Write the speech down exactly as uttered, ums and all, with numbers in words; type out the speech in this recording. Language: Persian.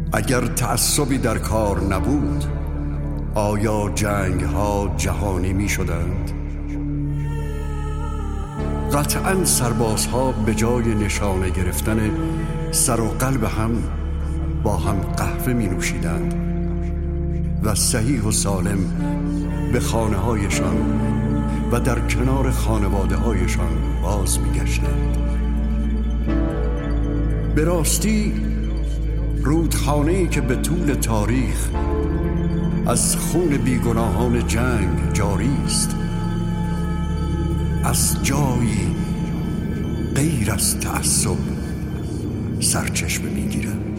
اگر تعصبی در کار نبود، آیا جنگ ها جهانی می شدند؟ قطعاً سربازها به جای نشانه گرفتن سر و قلب هم با هم قهوه می نوشیدند و صحیح و سالم به خانه هایشان و در کنار خانواده هایشان باز می گشتند. به راستی رودخانه‌ای که به طول تاریخ از خون بیگناهان جنگ جاری است، از جایی غیر از تعصب سرچشمه می‌گیرد.